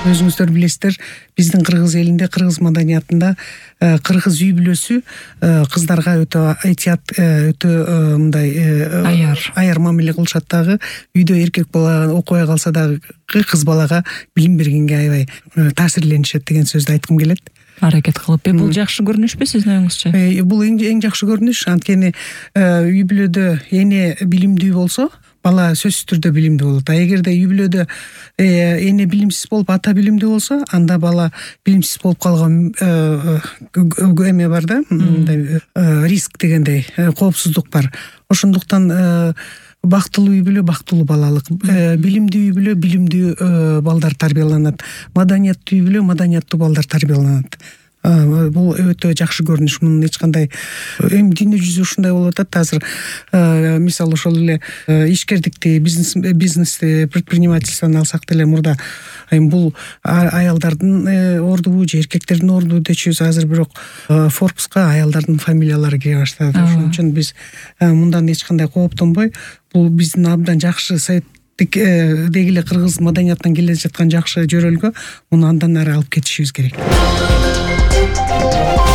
Өзүңүздөр билесиздер, биздин кыргыз элинде, кыргыз маданиятында кыргыз үй бүлөсү кыздарга өтө этият, өтө мындай аяр мамиле кылышат дагы. Үйдө эркек бала окубай калса дагы кыз балага билим бергенге аябай таасирленишет деген сөздү айткым келет. Аракет кылып. Бул жакшы көрүнүшпү сиздин оюңузча? Бул эң жакшы көрүнүш. Анткени үй бүлөдө эне билимдүү болсо, бала сөзсүз түрдө билимдүү болот. А эгерде үй бүлөдө эне билимсиз болуп, ата билимдүү болсо, анда бала билимсиз болуп калган эме бар да, мындай риск дегендей, коопсуздук бар. Ошондуктан бактылуу үй бүлө бактылуу балалык, билимдүү үй бүлө билимдүү балдар тарбияланат, маданияттуу үй бүлө маданияттуу балдар тарбияланат. Бул өтө жакшы көрүнүш. Мунун эч кандай эми дүйнө жүзү ушундай болуп атат азыр. Мисалы ошол эле ишкердикти, бизнести, предпринимательствону алсак деле, мурда бул аялдардын ордубу же эркектердин ордубу дечүбүз, азыр бирок Forbes'ка аялдардын фамилиялары кире баштады. Ошон үчүн биз мындан эч кандай кооптонбой, бул биздин абдан жакшы деги эле кыргыз маданиятынан келе жаткан жакшы жөрөлгө, муну андан ары алып кетишибиз керек.